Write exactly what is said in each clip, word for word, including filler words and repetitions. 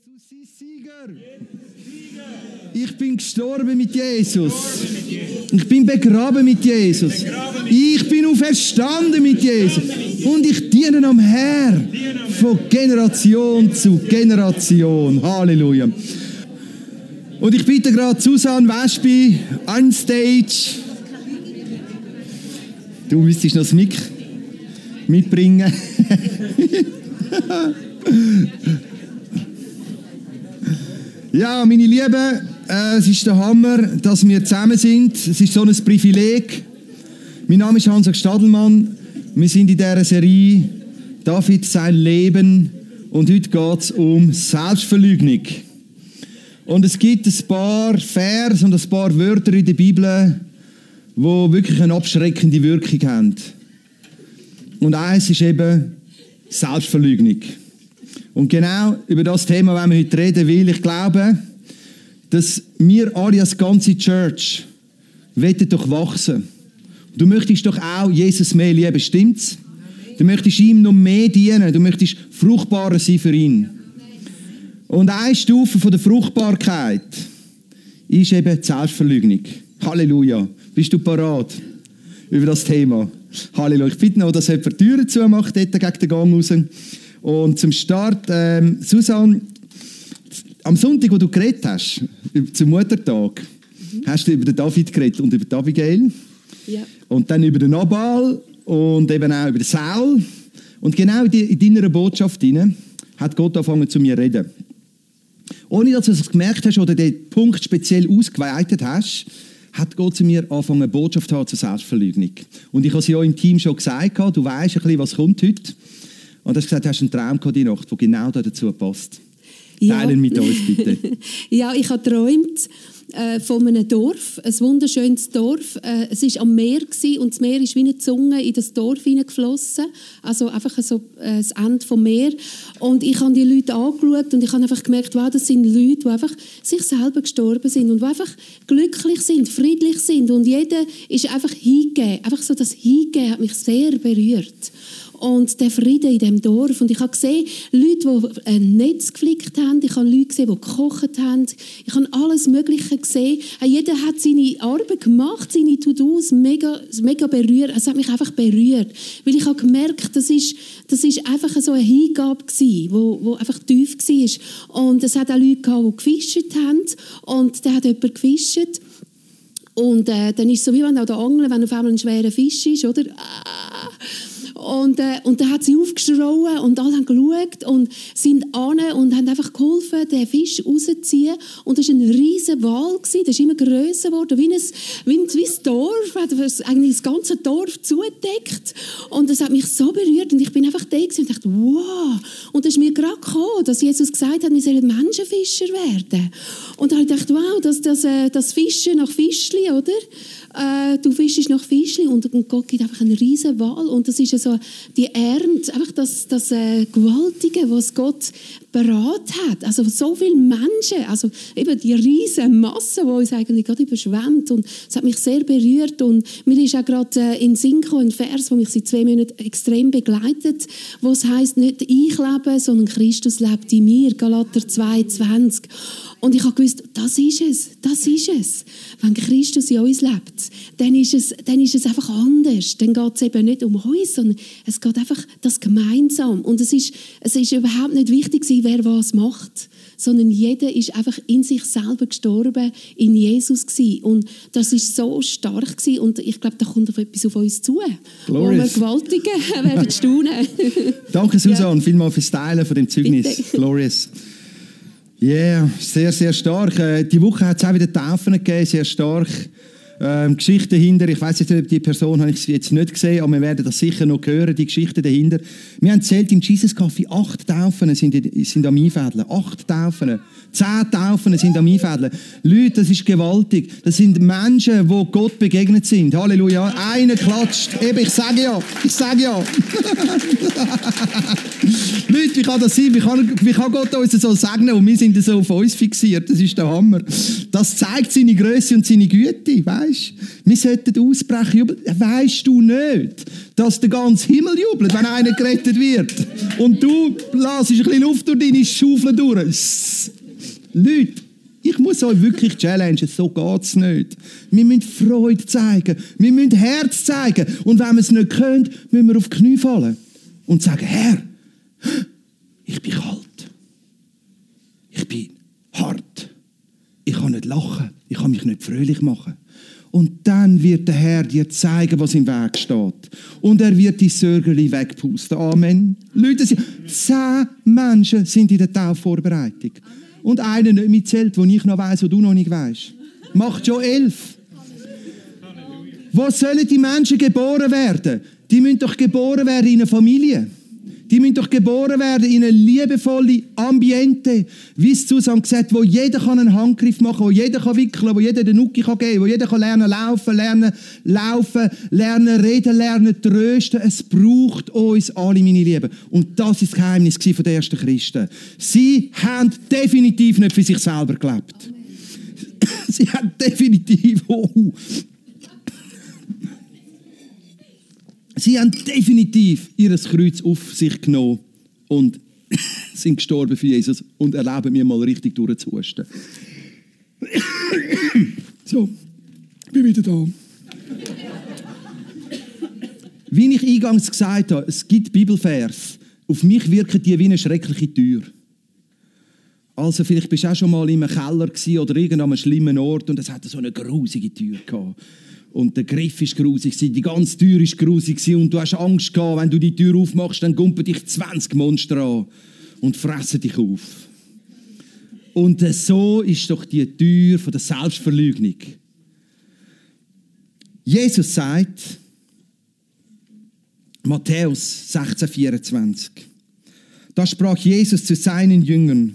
Jesus ist Sieger. Ich bin gestorben mit Jesus. Ich bin begraben mit Jesus. Ich bin auferstanden mit Jesus. Und ich diene am Herrn von Generation zu Generation. Halleluja. Und ich bitte gerade Susanne Wespi on stage. Du müsstest noch das Mic mitbringen. Ja, meine Lieben, äh, es ist der Hammer, dass wir zusammen sind. Es ist so ein Privileg. Mein Name ist Hans Stadelmann. Wir sind in dieser Serie David, sein Leben. Und heute geht es um Selbstverleugnung. Und es gibt ein paar Vers und ein paar Wörter in der Bibel, die wirklich eine abschreckende Wirkung haben. Und eins ist eben Selbstverleugnung. Und genau über das Thema wollen wir heute reden, weil ich glaube, dass wir alle als ganze Church wollen doch wachsen. Du möchtest doch auch Jesus mehr lieben, stimmt's? Du möchtest ihm noch mehr dienen, du möchtest fruchtbarer sein für ihn. Und eine Stufe von der Fruchtbarkeit ist eben die Selbstverleugnung. Halleluja. Bist du parat über das Thema? Halleluja. Ich bitte noch, dass jemand die Türen zumacht, dort gegen den Gang raus. Und zum Start, ähm, Susanne, am Sonntag, wo du geredet hast, zum Muttertag, mhm. hast du über den David geredet und über die Abigail. Ja. Und dann über den Nabal und eben auch über den Saul. Und genau in, die, in deiner Botschaft hinein hat Gott angefangen zu mir zu reden. Ohne dass du es gemerkt hast oder den Punkt speziell ausgeweitet hast, hat Gott zu mir angefangen, eine Botschaft zu haben zur Selbstverleugnung. Und ich habe es ja im Team schon gesagt, du weißt ein bisschen, was kommt heute. Und du hast gesagt, du hast einen Traum gehabt, die Nacht, der genau dazu passt. Ja. Teilen mit uns bitte. Ja, ich habe geträumt äh, von einem Dorf, ein wunderschönes Dorf. Äh, es war am Meer gewesen, und das Meer ist wie eine Zunge in das Dorf hineingeflossen. Also einfach so äh, das Ende vom Meer. Und ich habe die Leute angeschaut und ich habe einfach gemerkt, wow, das sind Leute, die einfach sich selber gestorben sind und die einfach glücklich sind, friedlich sind. Und jeder ist einfach hingegeben. Einfach so das Hingeben hat mich sehr berührt. Und der Frieden in diesem Dorf. Und ich habe gesehen, Leute, die ein Netz geflickt haben. Ich habe Leute gesehen, die gekocht haben. Ich habe alles Mögliche gesehen. Jeder hat seine Arbeit gemacht, seine To-Dos, mega, mega berührt. Es hat mich einfach berührt. Weil ich habe gemerkt, das ist, das ist einfach so eine Hingabe gewesen, wo, wo einfach tief war. Und es hat auch Leute gehabt, die gefischt haben. Und da hat jemand gefischt. Und äh, dann ist es so, wie wenn auch der Angler, wenn auf einmal ein schwerer Fisch ist, oder? Ah. Und, äh, und dann hat sie aufgeschrauen und alle haben geschaut und sind an und haben einfach geholfen, den Fisch rauszuziehen. Und das war ein riesiger Wal, der ist immer grösser geworden, wie ein, wie ein, wie ein Dorf, hat eigentlich das ganze Dorf zugedeckt. Und das hat mich so berührt und ich bin einfach da und dachte, wow. Und das ist mir gerade gekommen, dass Jesus gesagt hat, wir sollen Menschenfischer werden. Und da habe ich gedacht, wow, das, das, das Fischen nach Fischli, oder? Äh, du fischst nach Fischli und Gott gibt einfach einen riesen Wal. Und das ist ja so die Ernte, einfach das, das äh, Gewaltige, was Gott parat hat. Also so viele Menschen, also eben die riesen Masse, die uns eigentlich gerade überschwemmt. Und es hat mich sehr berührt. Und mir ist auch gerade äh, in Sinn gekommen, ein Vers, der mich seit zwei Monaten extrem begleitet, wo es heisst, nicht ich lebe, sondern Christus lebt in mir. Galater zwei zwanzig. Und ich habe gewusst, das ist es, das ist es. Wenn Christus in uns lebt, dann ist es, dann ist es einfach anders. Dann geht es eben nicht um uns, sondern es geht einfach das gemeinsam. Und es ist, es ist überhaupt nicht wichtig, wer was macht, sondern jeder ist einfach in sich selber gestorben, in Jesus gewesen. Und das ist so stark gewesen. Und ich glaube, da kommt auf etwas auf uns zu, Glorious. Wo wir gewaltige werden staunen. Danke, Susanne, ja. Vielmals fürs Teilen von dem Zeugnis. Bitte. Glorious. Ja, yeah, sehr, sehr stark. Äh, die Woche hat es auch wieder Taufen gegeben, sehr stark. Ähm, Geschichte dahinter, ich weiss jetzt nicht, ob die Person habe ich jetzt nicht gesehen, aber wir werden das sicher noch hören, die Geschichte dahinter. Wir haben zählt im Jesus Café, acht Taufen sind, sind am Einfädeln. Acht Taufen. Zehn Taufen sind am Einfädeln. Leute, das ist gewaltig. Das sind Menschen, die Gott begegnet sind. Halleluja. Einer klatscht. Eben, ich sage ja. Ich sage ja. Leute, wie kann das sein? Wie kann, wie kann Gott uns so segnen und wir sind so auf uns fixiert? Das ist der Hammer. Das zeigt seine Größe und seine Güte. Weißt? weisst, wir sollten ausbrechen jubeln. Weisst du nicht, dass der ganze Himmel jubelt, wenn einer gerettet wird? Und du lässt ein bisschen Luft durch deine Schaufel durch. Sss. Leute, ich muss euch wirklich challengen, so geht es nicht. Wir müssen Freude zeigen, wir müssen Herz zeigen. Und wenn wir es nicht können, müssen wir auf die Knie fallen und sagen, Herr, ich bin kalt, ich bin hart, ich kann nicht lachen, ich kann mich nicht fröhlich machen. Und dann wird der Herr dir zeigen, was im Weg steht. Und er wird die Sörgeli wegpusten. Amen. Leute, zehn Menschen sind in der Taufvorbereitung. Und einer nicht mitzählt, wo ich noch weiss, wo du noch nicht weisst. Macht schon elf. Wo sollen die Menschen geboren werden? Die müssen doch geboren werden in einer Familie. Die müssen doch geboren werden in eine liebevolle Ambiente, wie es Susanne gesagt hat, wo jeder kann einen Handgriff machen kann, wo jeder kann wickeln, wo jeder den Nuki kann geben, wo jeder kann lernen laufen, lernen laufen, lernen reden, lernen trösten. Es braucht uns alle, meine Lieben. Und das ist das Geheimnis von den ersten Christen. Sie haben definitiv nicht für sich selber gelebt. Sie haben definitiv... Oh, Sie haben definitiv ihr Kreuz auf sich genommen und sind gestorben für Jesus und erlauben mir mal richtig durchzuhusten. So, ich bin wieder da. Wie ich eingangs gesagt habe, es gibt Bibelvers. Auf mich wirken die wie eine schreckliche Tür. Also vielleicht bist du auch schon mal in einem Keller gewesen oder irgendeinem schlimmen Ort und es hatte so eine grusige Tür gehabt. Und der Griff war grusig, die ganze Tür war grusig und du hast Angst gehabt, wenn du die Tür aufmachst, dann gumpen dich zwanzig Monster an und fressen dich auf. Und so ist doch die Tür von der Selbstverleugnung. Jesus sagt, Matthäus sechzehn vierundzwanzig, da sprach Jesus zu seinen Jüngern,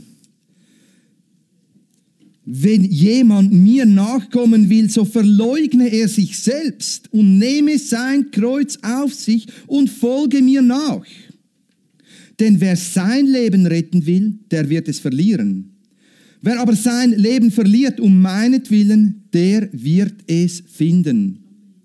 wenn jemand mir nachkommen will, so verleugne er sich selbst und nehme sein Kreuz auf sich und folge mir nach. Denn wer sein Leben retten will, der wird es verlieren. Wer aber sein Leben verliert um meinetwillen, der wird es finden.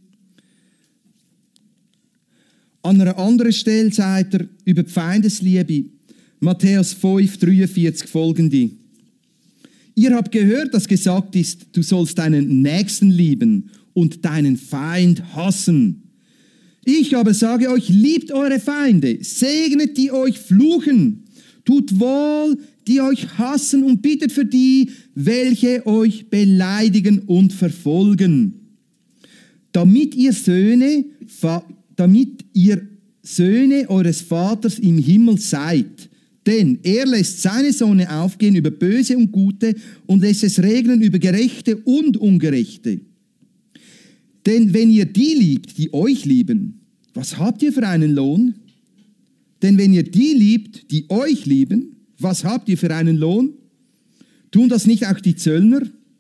An einer anderen Stelle sagt er über die Feindesliebe, Matthäus fünf dreiundvierzig folgende. Ihr habt gehört, dass gesagt ist, du sollst deinen Nächsten lieben und deinen Feind hassen. Ich aber sage euch, liebt eure Feinde, segnet die euch fluchen, tut wohl, die euch hassen und bittet für die, welche euch beleidigen und verfolgen. Damit ihr Söhne, damit ihr Söhne eures Vaters im Himmel seid. Denn er lässt seine Sonne aufgehen über Böse und Gute und lässt es regnen über Gerechte und Ungerechte. Denn wenn ihr die liebt, die euch lieben, was habt ihr für einen Lohn? Denn wenn ihr die liebt, die euch lieben, was habt ihr für einen Lohn? Tun das nicht auch die Zöllner?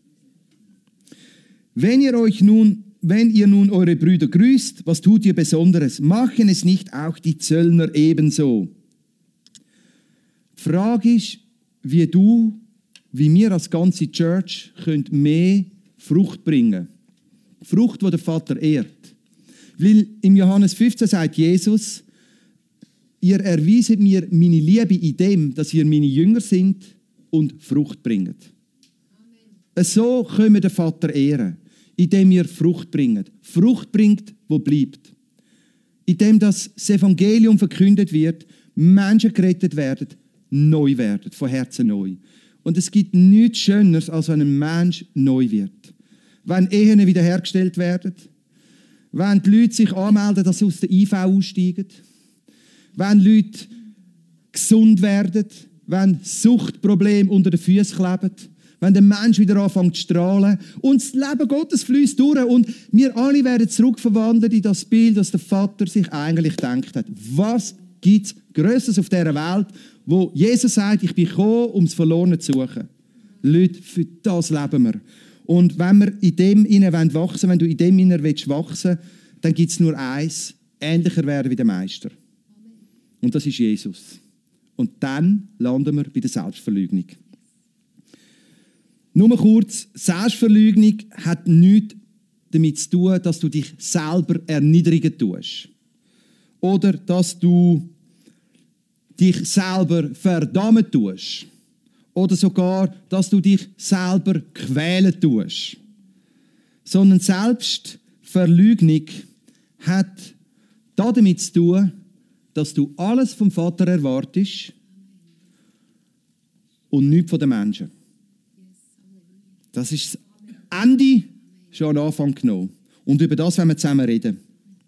Wenn ihr euch nun, wenn ihr nun eure Brüder grüßt, was tut ihr Besonderes? Machen es nicht auch die Zöllner ebenso? Die Frage ist, wie du, wie wir als ganze Church können mehr Frucht bringen. Frucht, die der Vater ehrt. Weil im Johannes fünfzehn sagt Jesus, ihr erwieset mir meine Liebe in dem, dass ihr meine Jünger sind und Frucht bringt. Amen. So können wir den Vater ehren, indem ihr Frucht bringt. Frucht bringt, wo bleibt. Indem das Evangelium verkündet wird, Menschen gerettet werden, neu werden, von Herzen neu. Und es gibt nichts Schöneres, als wenn ein Mensch neu wird. Wenn Ehen wiederhergestellt werden, wenn die Leute sich anmelden, dass sie aus der I V aussteigen, wenn Leute gesund werden, wenn Suchtprobleme unter den Füßen kleben, wenn der Mensch wieder anfängt zu strahlen und das Leben Gottes fließt durch und wir alle werden zurückverwandelt in das Bild, das der Vater sich eigentlich gedacht hat. Was gibt es Grösseres auf dieser Welt, wo Jesus sagt, ich bin gekommen, um das Verlorene zu suchen. Leute, für das leben wir. Und wenn wir in dem hinein wachsen wollen, wenn du in dem hinein wachsen willst, dann gibt es nur eins, ähnlicher werden wie der Meister. Und das ist Jesus. Und dann landen wir bei der Selbstverleugnung. Nur kurz, Selbstverleugnung hat nichts damit zu tun, dass du dich selber erniedrigen tust. Oder dass du dich selber verdammen tust. Oder sogar, dass du dich selber quälen tust. Sondern Selbstverleugnung hat damit zu tun, dass du alles vom Vater erwartest und nichts von den Menschen. Das ist das Ende schon am Anfang genommen. Und über das wollen wir zusammen reden.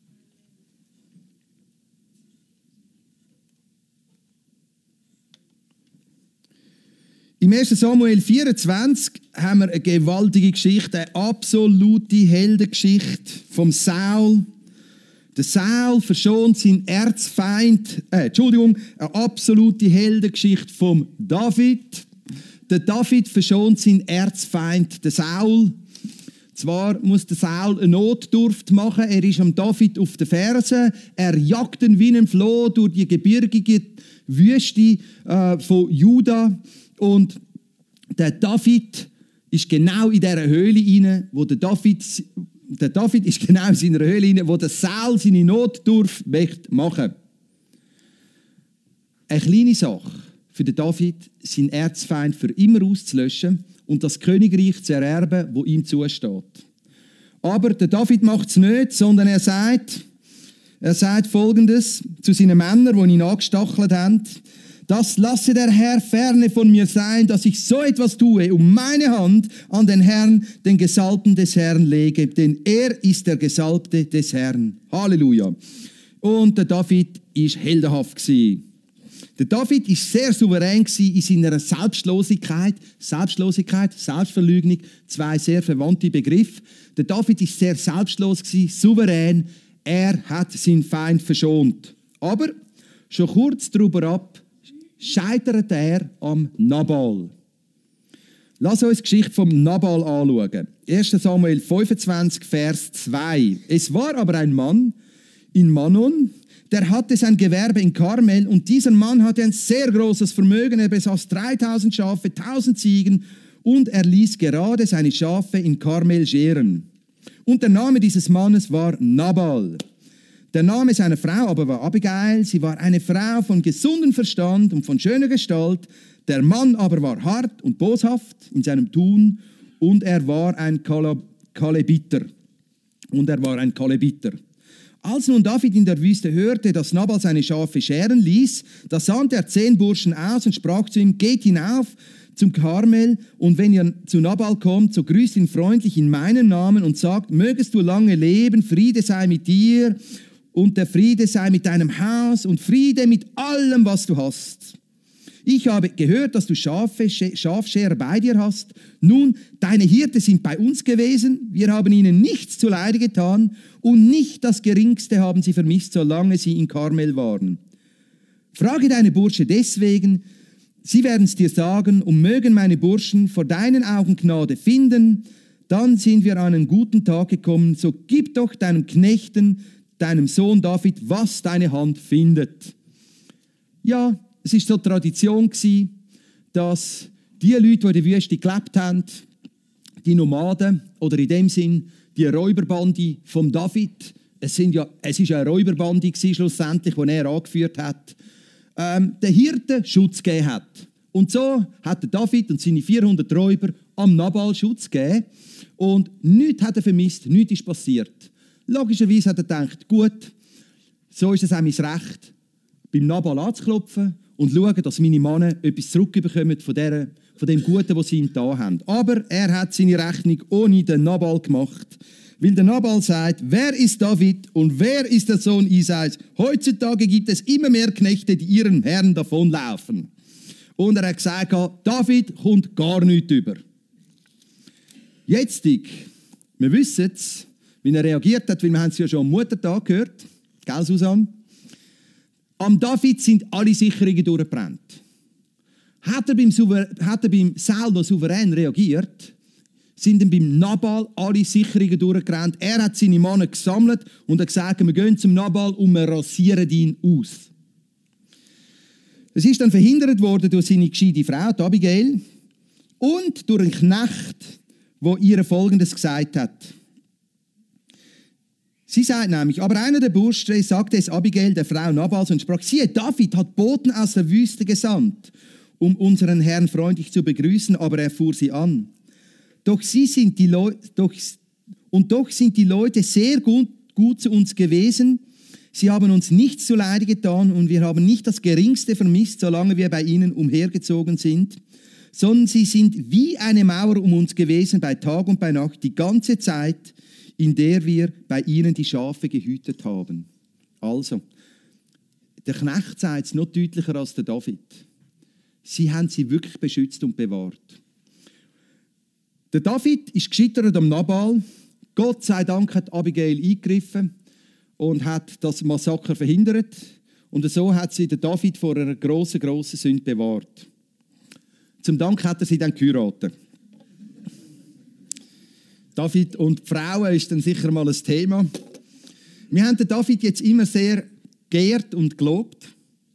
Im ersten Samuel vierundzwanzig haben wir eine gewaltige Geschichte, eine absolute Heldengeschichte vom Saul. Der Saul verschont seinen Erzfeind, äh, Entschuldigung, eine absolute Heldengeschichte vom David. Der David verschont seinen Erzfeind, den Saul. Zwar muss der Saul eine Notdurft machen, er ist am David auf den Fersen, er jagt ihn wie ein Floh durch die gebirgige Wüste äh, von Juda. Und der David ist genau in dieser Höhle rein, wo der David, der David ist genau in seiner Höhle rein, wo der Saul seine Notdurft möchte machen. Eine kleine Sache für den David, seinen Erzfeind für immer auszulöschen und das Königreich zu ererben, wo ihm zusteht. Aber der David macht es nicht, sondern er sagt, er sagt Folgendes zu seinen Männern, die ihn angestachelt haben: Das lasse der Herr ferne von mir sein, dass ich so etwas tue, um meine Hand an den Herrn, den Gesalbten des Herrn lege, denn er ist der Gesalbte des Herrn. Halleluja. Und der David war heldenhaft gewesen. Der David war sehr souverän in seiner Selbstlosigkeit. Selbstlosigkeit, Selbstverleugnung, zwei sehr verwandte Begriffe. Der David war sehr selbstlos, souverän. Er hat seinen Feind verschont. Aber schon kurz darüber ab scheitert er am Nabal. Lass uns die Geschichte vom Nabal anschauen. erster Samuel fünfundzwanzig, Vers zwei. Es war aber ein Mann in Manon, der hatte sein Gewerbe in Karmel, und dieser Mann hatte ein sehr großes Vermögen. Er besaß dreitausend Schafe, tausend Ziegen, und er ließ gerade seine Schafe in Karmel scheren. Und der Name dieses Mannes war Nabal. Der Name seiner Frau aber war Abigail. Sie war eine Frau von gesundem Verstand und von schöner Gestalt. Der Mann aber war hart und boshaft in seinem Tun, und er war ein Kalebiter. Und er war ein Kalebiter. Als nun David in der Wüste hörte, dass Nabal seine Schafe scheren ließ, da sandte er zehn Burschen aus und sprach zu ihm: Geht hinauf zum Karmel, und wenn ihr zu Nabal kommt, so grüßt ihn freundlich in meinem Namen und sagt: Mögest du lange leben, Friede sei mit dir, und der Friede sei mit deinem Haus und Friede mit allem, was du hast. Ich habe gehört, dass du Schafe, Schafscherer bei dir hast. Nun, deine Hirten sind bei uns gewesen. Wir haben ihnen nichts zuleide getan, und nicht das Geringste haben sie vermisst, solange sie in Karmel waren. Frage deine Bursche deswegen, sie werden es dir sagen, und mögen meine Burschen vor deinen Augen Gnade finden, dann sind wir an einen guten Tag gekommen. So gib doch deinem Knechten, deinem Sohn David, was deine Hand findet. Ja, es war so Tradition, dass die Leute, die in der Wüste gelebt haben, die Nomaden, oder in dem Sinn die Räuberbande von David, es sind ja, es ist eine Räuberbande gewesen, schlussendlich, die er angeführt hat, ähm, den Hirten Schutz gegeben hat. Und so hat der David und seine vierhundert Räuber am Nabal Schutz gegeben, und nichts hat er vermisst, nichts ist passiert. Logischerweise hat er gedacht, gut, so ist es auch mein Recht, beim Nabal anzuklopfen und schauen, dass meine Männer etwas zurückbekommen von, der, von dem Guten, was sie ihm da haben. Aber er hat seine Rechnung ohne den Nabal gemacht, weil der Nabal sagt: Wer ist David und wer ist der Sohn Isais? Heutzutage gibt es immer mehr Knechte, die ihren Herren davonlaufen. Und er hat gesagt, David kommt gar nichts über. Jetzt, wir wissen es, wie er reagiert hat, weil wir haben es ja schon am Muttertag gehört. Gell, Susanne? Am David sind alle Sicherungen durchgebrannt. Hat er beim, Souver- hat er beim Saul noch souverän reagiert, sind dann beim Nabal alle Sicherungen durchgerannt. Er hat seine Männer gesammelt und hat gesagt, wir gehen zum Nabal und wir rasieren ihn aus. Es ist dann verhindert worden durch seine gescheite Frau, die Sie sagt nämlich, aber einer der Burschen sagte es Abigail, der Frau Nabals, und sprach, siehe, David hat Boten aus der Wüste gesandt, um unseren Herrn freundlich zu begrüßen, aber er fuhr sie an. Doch sie sind die Leute, doch, und doch sind die Leute sehr gut, gut zu uns gewesen. Sie haben uns nichts zuleide getan und wir haben nicht das Geringste vermisst, solange wir bei ihnen umhergezogen sind, sondern sie sind wie eine Mauer um uns gewesen bei Tag und bei Nacht, die ganze Zeit, in der wir bei ihnen die Schafe gehütet haben. Also, der Knecht sagt es noch deutlicher als der David. Sie haben sie wirklich beschützt und bewahrt. Der David ist gescheitert am Nabal. Gott sei Dank hat Abigail eingegriffen und hat das Massaker verhindert. Und so hat sie den David vor einer grossen, grossen Sünde bewahrt. Zum Dank hat er sie dann geheiratet. David und die Frauen ist dann sicher mal ein Thema. Wir haben den David jetzt immer sehr geehrt und gelobt.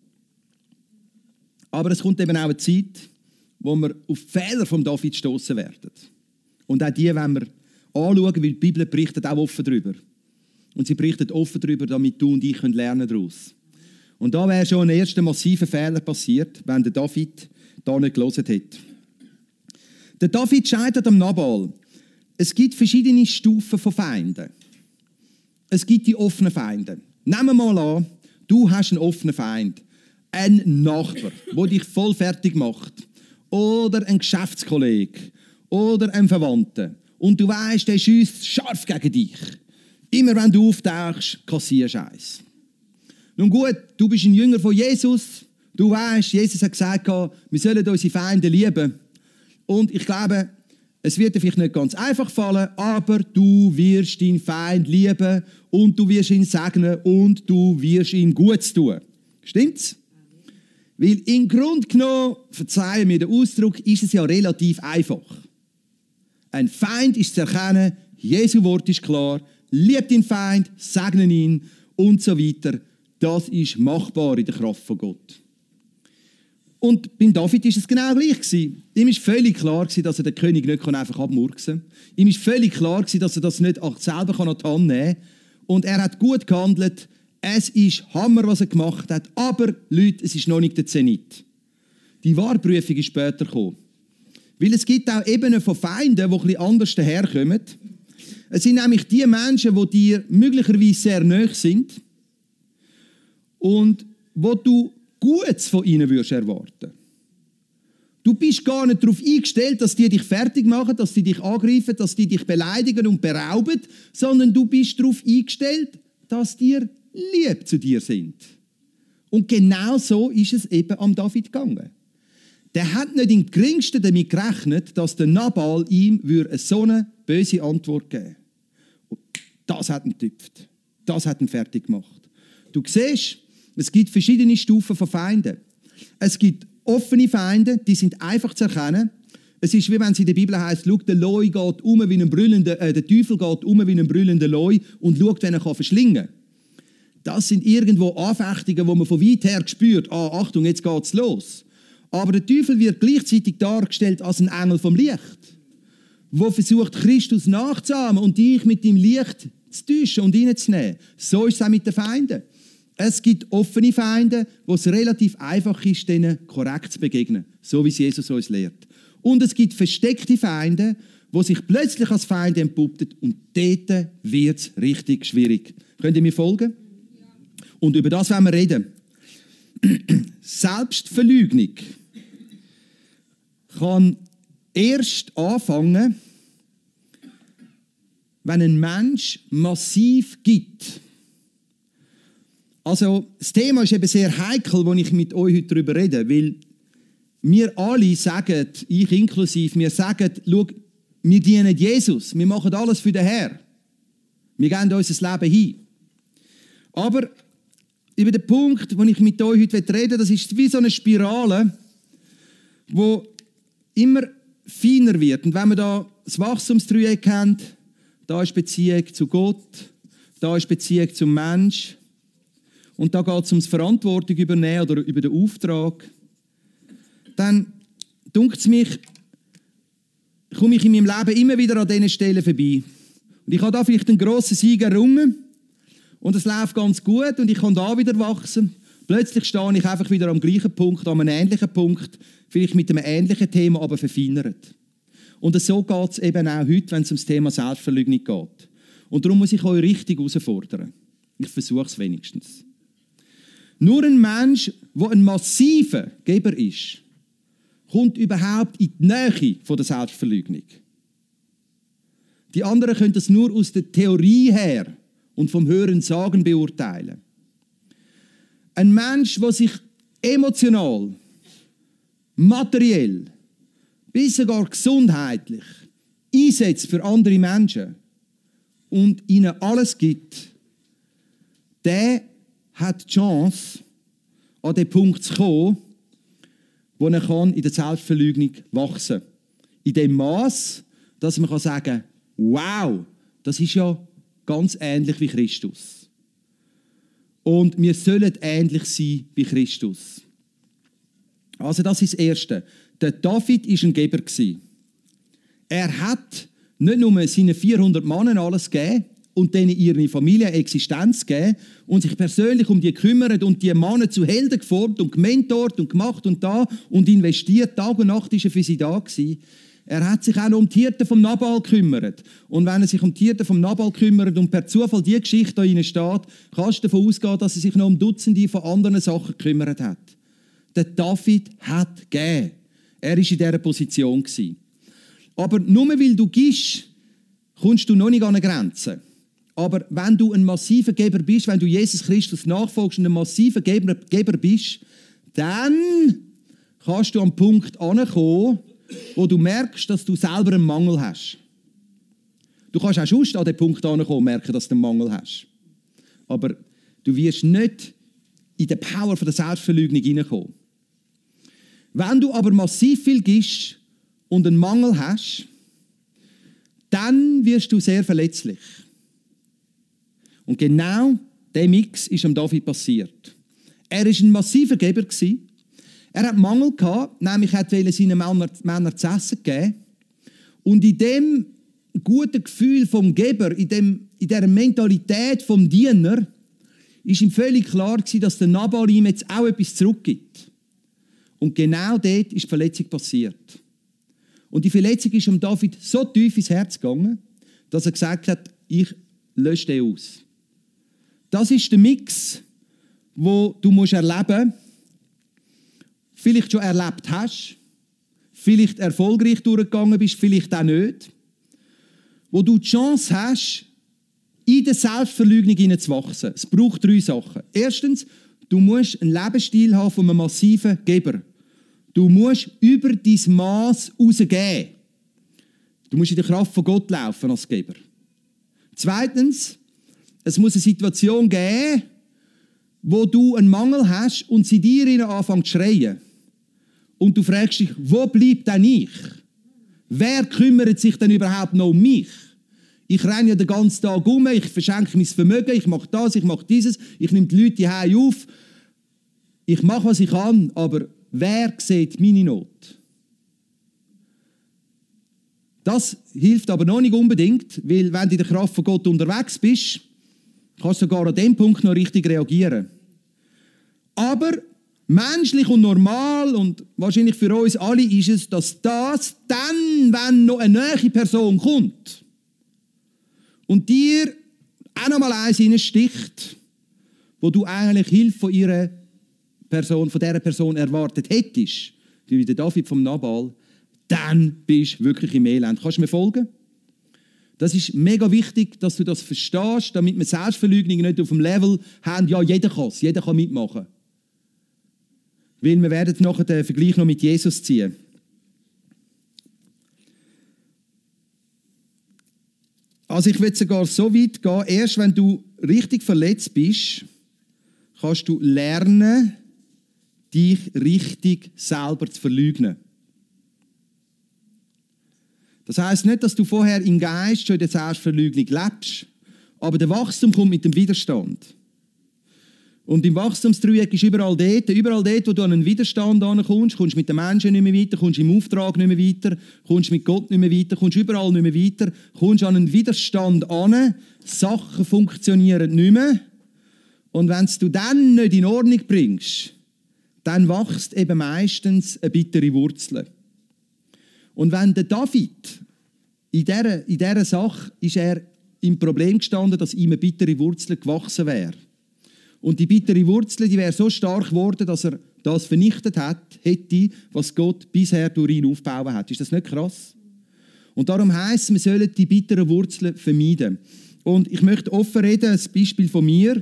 Aber es kommt eben auch eine Zeit, wo wir auf die Fehler von David stoßen werden. Und auch die wollen wir anschauen, weil die Bibel berichtet auch offen darüber. Und sie berichtet offen darüber, damit du und ich lernen daraus. Und da wäre schon ein erster massiver Fehler passiert, wenn der David da nicht gelesen hätte. Der David scheitert am Nabal. Es gibt verschiedene Stufen von Feinden. Es gibt die offenen Feinde. Nehmen wir mal an, du hast einen offenen Feind. Ein Nachbar, der dich voll fertig macht. Oder ein Geschäftskollege. Oder ein Verwandter. Und du weißt, der schiesst scharf gegen dich. Immer wenn du auftauchst, kassierst du eins. Nun gut, du bist ein Jünger von Jesus. Du weißt, Jesus hat gesagt, wir sollen unsere Feinde lieben. Und ich glaube, es wird dir vielleicht nicht ganz einfach fallen, aber du wirst deinen Feind lieben und du wirst ihn segnen und du wirst ihm Gutes tun. Stimmt's? Weil im Grunde genommen, verzeihen mir den Ausdruck, ist es ja relativ einfach. Ein Feind ist zu erkennen, Jesu Wort ist klar, liebt den Feind, segne ihn und so weiter. Das ist machbar in der Kraft von Gott. Und beim David war es genau gleich. Ihm war völlig klar, dass er den König nicht einfach abmurksen kann. Ihm war völlig klar, dass er das nicht selber an die Hand nehmen kann. Und er hat gut gehandelt. Es ist Hammer, was er gemacht hat. Aber, Leute, es ist noch nicht der Zenit. Die Wahrprüfung ist später gekommen. Weil es gibt auch Ebenen von Feinden, die ein bisschen anders daherkommen. Es sind nämlich die Menschen, die dir möglicherweise sehr nahe sind und wo du Gutes von ihnen würdest erwarten. Du bist gar nicht darauf eingestellt, dass die dich fertig machen, dass die dich angreifen, dass die dich beleidigen und berauben, sondern du bist darauf eingestellt, dass die lieb zu dir sind. Und genau so ist es eben am David gegangen. Der hat nicht im Geringsten damit gerechnet, dass der Nabal ihm so eine böse Antwort geben würde. Das hat ihn getüpft. Das hat ihn fertig gemacht. Du siehst, es gibt verschiedene Stufen von Feinden. Es gibt offene Feinde, die sind einfach zu erkennen. Es ist wie wenn es in der Bibel heißt, schau, der Leu geht um wie ein brüllender, äh, der Teufel geht um wie ein brüllender Leu und schaut, wenn er kann verschlingen kann. Das sind irgendwo Anfechtungen, wo man von weit her spürt, ah, Achtung, jetzt geht's los. Aber der Teufel wird gleichzeitig dargestellt als ein Engel vom Licht, der versucht, Christus nachzuahmen und dich mit dem Licht zu täuschen und reinzunehmen. So ist es auch mit den Feinden. Es gibt offene Feinde, wo es relativ einfach ist, denen korrekt zu begegnen, so wie es Jesus uns lehrt. Und es gibt versteckte Feinde, wo sich plötzlich als Feinde entpuppen und dort wird es richtig schwierig. Könnt ihr mir folgen? Und über das wollen wir reden. Selbstverleugnung kann erst anfangen, wenn ein Mensch massiv gibt. Also, das Thema ist eben sehr heikel, als ich mit euch heute darüber rede, weil wir alle sagen, ich inklusive, wir sagen, schau, wir dienen Jesus, wir machen alles für den Herrn. Wir geben unser Leben hin. Aber über den Punkt, den ich mit euch heute reden will, das ist wie so eine Spirale, die immer feiner wird. Und wenn man da das Wachstumsdreieck kennt, da ist Beziehung zu Gott, da ist Beziehung zum Mensch und da geht es ums Verantwortung übernehmen oder über den Auftrag, dann dunkt es mich, komme ich in meinem Leben immer wieder an diesen Stellen vorbei. Und ich habe da vielleicht einen grossen Sieg errungen und es läuft ganz gut und ich kann da wieder wachsen. Plötzlich stehe ich einfach wieder am gleichen Punkt, an einem ähnlichen Punkt, vielleicht mit einem ähnlichen Thema, aber verfeinert. Und so geht es eben auch heute, wenn es um das Thema Selbstverleugnung geht. Und darum muss ich euch richtig herausfordern. Ich versuche es wenigstens. Nur ein Mensch, der ein massiver Geber ist, kommt überhaupt in die Nähe von der Selbstverleugnung. Die anderen können das nur aus der Theorie her und vom Hören Sagen beurteilen. Ein Mensch, der sich emotional, materiell, bis sogar gesundheitlich einsetzt für andere Menschen und ihnen alles gibt, der hat die Chance, an den Punkt zu kommen, wo er kann in der Selbstverleugnung wachsen kann. In dem Maß, dass man sagen kann, wow, das ist ja ganz ähnlich wie Christus. Und wir sollen ähnlich sein wie Christus. Also das ist das Erste. Der David war ein Geber. Er hat nicht nur seinen vierhundert Mannen alles gegeben und denen ihre Familie Existenz gegeben und sich persönlich um die gekümmert und die Männer zu Helden geformt und gementort und gemacht und da und investiert. Tag und Nacht war er für sie da gewesen. Er hat sich auch noch um die Hirten vom Nabal gekümmert. Und wenn er sich um die Hirten vom Nabal kümmert und per Zufall die Geschichte da rein steht, kannst du davon ausgehen, dass er sich noch um Dutzende von anderen Sachen gekümmert hat. Der David hat gegeben. Er war in dieser Position. Aber nur weil du gibst, kommst du noch nicht an eine Grenze. Aber wenn du ein massiver Geber bist, wenn du Jesus Christus nachfolgst und ein massiver Geber, Geber bist, dann kannst du am Punkt ankommen, wo du merkst, dass du selber einen Mangel hast. Du kannst auch sonst an den Punkt ankommen und merken, dass du einen Mangel hast. Aber du wirst nicht in die Power von der Selbstverleugnung hineinkommen. Wenn du aber massiv viel gibst und einen Mangel hast, dann wirst du sehr verletzlich. Und genau dieser Mix ist am David passiert. Er war ein massiver Geber. Er hatte Mangel gehabt, nämlich er wollte seinen Männern zu essen geben. Und in dem guten Gefühl vom Geber, in, dem, in dieser Mentalität vom Diener, war ihm völlig klar gewesen, dass der Nabal ihm jetzt auch etwas zurückgibt. Und genau dort ist die Verletzung passiert. Und die Verletzung ist um David so tief ins Herz gegangen, dass er gesagt hat, ich lösche den aus. Das ist der Mix, den du musst erleben musst, vielleicht schon erlebt hast, vielleicht erfolgreich durchgegangen bist, vielleicht auch nicht, wo du die Chance hast, in der Selbstverleugnung hineinzuwachsen. Es braucht drei Sachen. Erstens, du musst einen Lebensstil haben von einem massiven Geber. Du musst über dein Maß rausgeben. Du musst in der Kraft von Gott laufen als Geber. Zweitens, es muss eine Situation geben, wo du einen Mangel hast und sie dir anfängt zu schreien. Und du fragst dich, wo bleibt denn ich? Wer kümmert sich denn überhaupt noch um mich? Ich renne ja den ganzen Tag um, ich verschenke mein Vermögen, ich mache das, ich mache dieses, ich nehme die Leute hierher auf. Ich mache, was ich kann, aber wer sieht meine Not? Das hilft aber noch nicht unbedingt, weil wenn du in der Kraft von Gott unterwegs bist, kannst du sogar an dem Punkt noch richtig reagieren. Aber menschlich und normal und wahrscheinlich für uns alle ist es, dass das dann, wenn noch eine nahe Person kommt und dir auch noch mal eins reinsticht, wo du eigentlich Hilfe von ihrer Person, von dieser Person erwartet hättest, wie der David vom Nabal, dann bist du wirklich im Elend. Kannst du mir folgen? Das ist mega wichtig, dass du das verstehst, damit wir Selbstverleugnung nicht auf dem Level haben, ja, jeder kann es, jeder kann mitmachen. Weil wir werden nachher den Vergleich noch mit Jesus ziehen. Also ich will sogar so weit gehen, erst wenn du richtig verletzt bist, kannst du lernen, dich richtig selber zu verleugnen. Das heisst nicht, dass du vorher im Geist schon in der Selbstverleugnung lebst, aber der Wachstum kommt mit dem Widerstand. Und im Wachstumsdreieck ist überall dort, überall dort, wo du an einen Widerstand ankommst, kommst du mit den Menschen nicht mehr weiter, kommst im Auftrag nicht mehr weiter, kommst mit Gott nicht mehr weiter, kommst überall nicht mehr weiter, kommst an einen Widerstand an, Sachen funktionieren nicht mehr Und wenn du dann nicht in Ordnung bringst, dann wächst eben meistens eine bittere Wurzel. Und wenn der David in dieser, in dieser Sache ist er im Problem gestanden, dass ihm eine bittere Wurzel gewachsen wäre. Und die bittere Wurzel, die wäre so stark geworden, dass er das vernichtet hat, hätte, was Gott bisher durch ihn aufgebaut hat. Ist das nicht krass? Und darum heisst es, wir sollen die bitteren Wurzeln vermeiden. Und ich möchte offen reden, ein Beispiel von mir.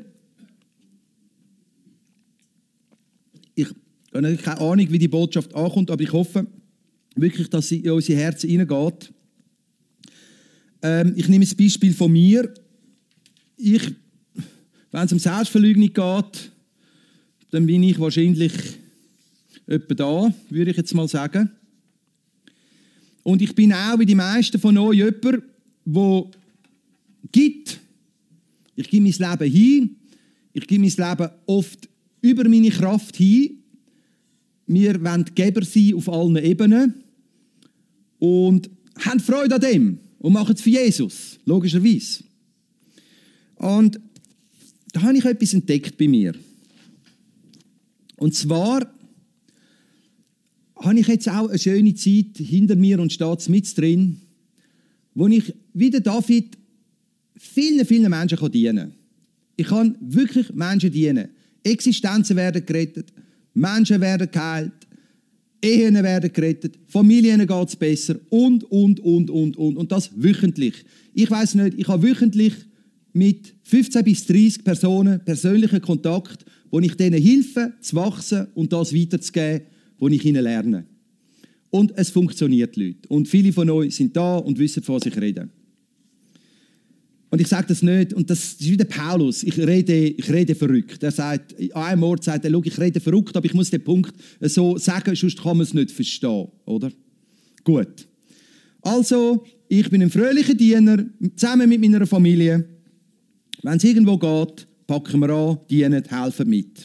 Ich habe keine Ahnung, wie die Botschaft ankommt, aber ich hoffe wirklich, dass sie in unsere Herzen hineingeht. Ähm, ich nehme ein Beispiel von mir. Ich, wenn es um Selbstverleugnung geht, dann bin ich wahrscheinlich etwa da, würde ich jetzt mal sagen. Und ich bin auch wie die meisten von euch jemand, der gibt. Ich gebe mein Leben hin. Ich gebe mein Leben oft über meine Kraft hin. Wir wollen Geber sein auf allen Ebenen. Und haben Freude an dem. Und machen es für Jesus, logischerweise. Und da habe ich etwas entdeckt bei mir. Und zwar habe ich jetzt auch eine schöne Zeit hinter mir und steht mit drin, wo ich, wie der David, vielen, vielen Menschen dienen kann. Ich kann wirklich Menschen dienen. Existenzen werden gerettet, Menschen werden geheilt, Ehen werden gerettet, Familien geht es besser und, und, und, und, und. Und das wöchentlich. Ich weiss nicht, ich habe wöchentlich mit fünfzehn bis dreißig Personen persönlichen Kontakt, wo ich denen helfe, zu wachsen und das weiterzugeben, was ich ihnen lerne. Und es funktioniert, Leute. Und viele von euch sind da und wissen, von was ich rede. Und ich sage das nicht, und das ist wie der Paulus, ich rede, ich rede verrückt. Er sagt, an einem Ort sagt er, ich rede verrückt, aber ich muss den Punkt so sagen, sonst kann man es nicht verstehen, oder? Gut. Also, ich bin ein fröhlicher Diener, zusammen mit meiner Familie. Wenn es irgendwo geht, packen wir an, dienen, helfen mit.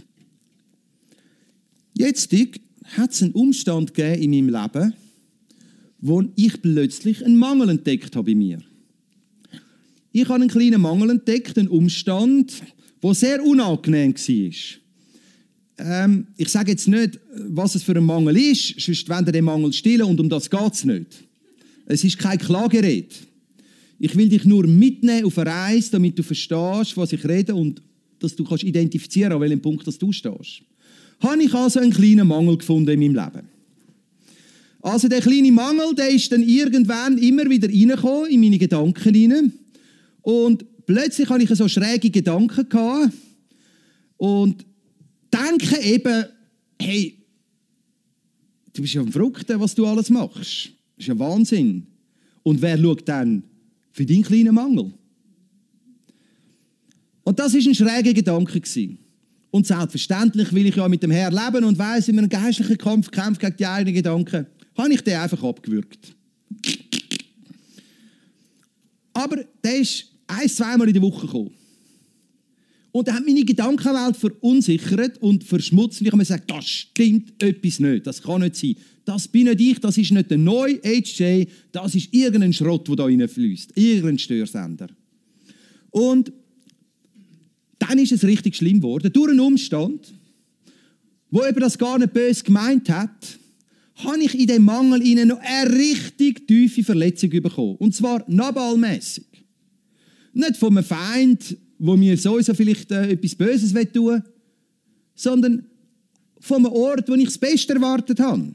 Jetzt hat es einen Umstand gegeben in meinem Leben, wo ich plötzlich einen Mangel entdeckt habe bei mir. Ich habe einen kleinen Mangel entdeckt, einen Umstand, der sehr unangenehm war. Ähm, ich sage jetzt nicht, was es für ein Mangel ist, sonst wollen wir den Mangel stillen und um das geht es nicht. Es ist kein Klagerede. Ich will dich nur mitnehmen auf eine Reise, damit du verstehst, was ich rede und dass du kannst identifizieren, an welchem Punkt dass du stehst. Habe ich also einen kleinen Mangel gefunden in meinem Leben. Also der kleine Mangel, der ist dann irgendwann immer wieder reingekommen in meine Gedanken hinein. Und plötzlich hatte ich so schräge Gedanken gehabt und denke eben, hey, du bist ja ein Verrückter, was du alles machst. Das ist ja Wahnsinn. Und wer schaut dann für deinen kleinen Mangel? Und das war ein schräger Gedanke. Und selbstverständlich will ich ja mit dem Herrn leben und weiss, in einem geistlichen Kampf kämpft gegen die eigenen Gedanken, habe ich den einfach abgewürgt. Aber der ist ein-, zweimal in der Woche gekommen. Und er hat meine Gedankenwelt verunsichert und verschmutzt. Und ich habe mir gesagt, das stimmt etwas nicht. Das kann nicht sein. Das bin nicht ich, das ist nicht der neue H J, das ist irgendein Schrott, der da reinfließt. Irgendein Störsender. Und dann ist es richtig schlimm geworden. Durch einen Umstand, wo eben das gar nicht böse gemeint hat, habe ich in dem Mangel ihnen noch eine richtig tiefe Verletzung bekommen. Und zwar nabelmässig. Nicht von einem Feind, wo mir sowieso vielleicht äh, etwas Böses tun will, sondern von einem Ort, wo ich das Beste erwartet habe.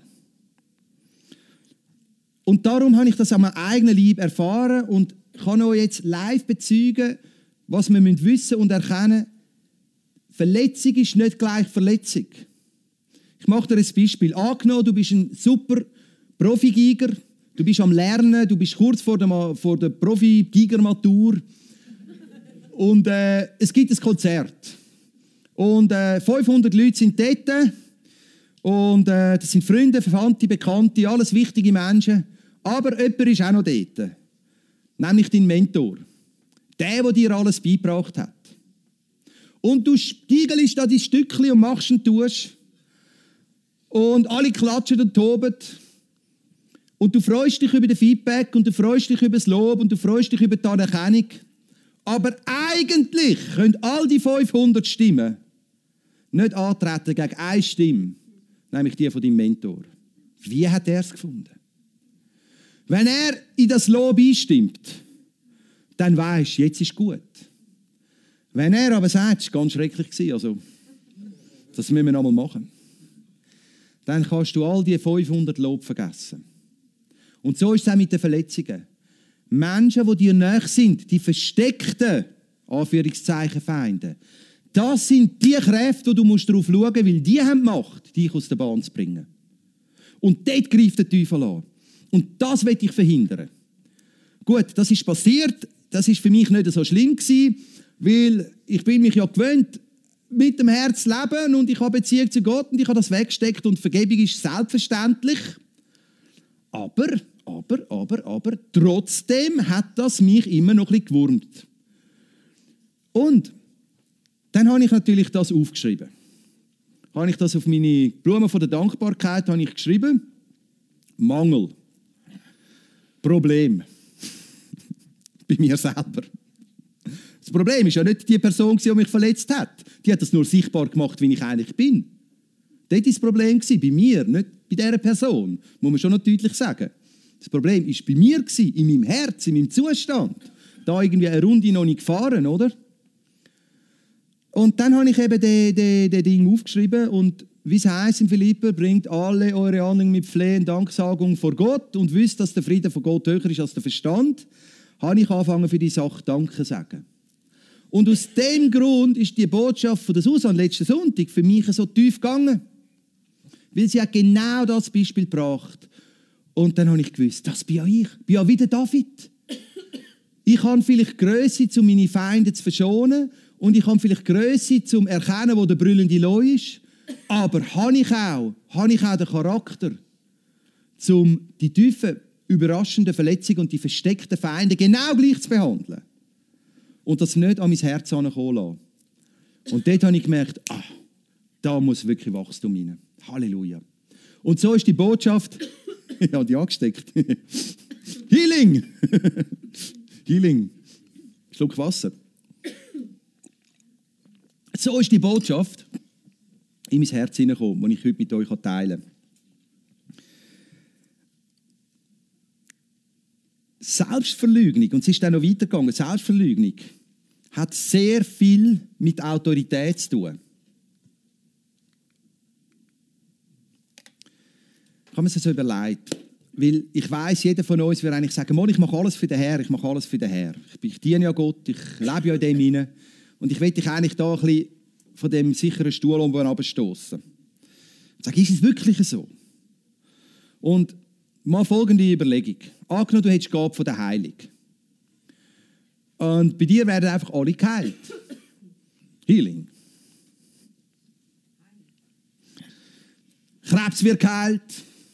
Und darum habe ich das an meinem eigenen Leib erfahren und kann euch jetzt live bezeugen, was wir wissen und erkennen. Verletzung ist nicht gleich Verletzung. Ich mache dir ein Beispiel. Angenommen, du bist ein super Profi-Giger, du bist am Lernen, du bist kurz vor der, vor der Profi-Giger-Matur und äh, es gibt ein Konzert. Und äh, fünfhundert Leute sind dort und äh, das sind Freunde, Verwandte, Bekannte, alles wichtige Menschen. Aber jemand ist auch noch dort, nämlich dein Mentor. Der, der dir alles beigebracht hat. Und du stiegelst da dein Stückchen und machst und tust. Und alle klatschen und toben. Und du freust dich über das Feedback und du freust dich über das Lob und du freust dich über die Anerkennung. Aber eigentlich können all die fünfhundert Stimmen nicht antreten gegen eine Stimme, nämlich die von deinem Mentor. Wie hat er es gefunden? Wenn er in das Lob einstimmt, dann weisst du, jetzt ist gut. Wenn er aber sagt, es war ganz schrecklich, also, das müssen wir nochmal machen, dann kannst du all die fünfhundert Lob vergessen. Und so ist es auch mit den Verletzungen. Menschen, die dir nahe sind, die versteckten, Anführungszeichen, Feinde, das sind die Kräfte, die du musst darauf schauen musst, weil die haben die Macht, dich aus der Bahn zu bringen. Und dort greift der Teufel an. Und das will ich verhindern. Gut, das ist passiert, das ist für mich nicht so schlimm gewesen, weil ich bin mich ja gewöhnt, mit dem Herz leben und ich habe Beziehung zu Gott und ich habe das weggesteckt und Vergebung ist selbstverständlich. Aber, aber, aber, aber, trotzdem hat das mich immer noch ein bisschen gewurmt. Und dann habe ich natürlich das aufgeschrieben. Habe ich das auf meine Blume von der Dankbarkeit habe ich geschrieben. Mangel. Problem. Bei mir selber. Das Problem ist ja nicht die Person, die mich verletzt hat. Die hat das nur sichtbar gemacht, wie ich eigentlich bin. Das war das Problem bei mir, nicht bei dieser Person. Muss man schon noch deutlich sagen. Das Problem war bei mir, in meinem Herz, in meinem Zustand. Da irgendwie eine Runde noch nicht gefahren, oder? Und dann habe ich eben das de, de Ding aufgeschrieben und wie es heisst in Philipper, bringt alle eure Anliegen mit Flehen, Danksagung vor Gott und wisst, dass der Friede von Gott höher ist als der Verstand, habe ich angefangen für die Sache Danke zu sagen. Und aus dem Grund ist die Botschaft von der Susanne letzten Sonntag für mich so tief gegangen. Weil sie hat genau das Beispiel gebracht. Und dann habe ich gewusst, das bin ja ich, bin ja wieder David. Ich habe vielleicht Grösse, um meine Feinde zu verschonen. Und ich habe vielleicht Grösse, um zu erkennen, wo der brüllende Leu ist. Aber habe ich auch, habe ich auch den Charakter, um die tiefen, überraschenden Verletzungen und die versteckten Feinde genau gleich zu behandeln. Und das nicht an mein Herz herankommen lassen. Und dort habe ich gemerkt, ah, da muss wirklich Wachstum rein. Halleluja. Und so ist die Botschaft, ich habe die angesteckt. Healing! Healing. Schluck Wasser. So ist die Botschaft in mein Herz hineingekommen, die ich heute mit euch teilen kann. Selbstverleugnung, und es ist dann noch weitergegangen, Selbstverleugnung hat sehr viel mit Autorität zu tun. Ich habe mir das so überlegt, weil ich weiss, jeder von uns würde eigentlich sagen, ich mache alles für den Herrn, ich mache alles für den Herrn. Ich, ich diene ja Gott, ich lebe ja in dem hinein und ich will dich eigentlich da ein bisschen von dem sicheren Stuhl um herabstossen. Ich sage, ist es wirklich so? Und mal folgende Überlegung. Angenommen, du hättest die Gabe von der Heilung. Und bei dir werden einfach alle geheilt. Healing. Krebs wird geheilt.